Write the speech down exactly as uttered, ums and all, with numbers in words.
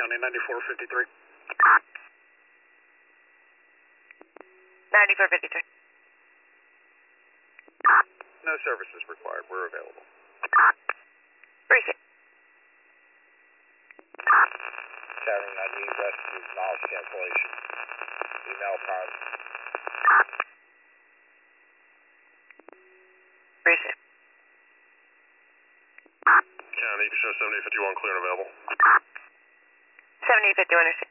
County ninety-four fifty-three. ninety-four fifty-three. No services required. We're available. Appreciate it. Saturn, I need rescue, knowledge cancellation. Email pod. Appreciate it. County, you can show seventy fifty-one clear and available. seventy fifty-one,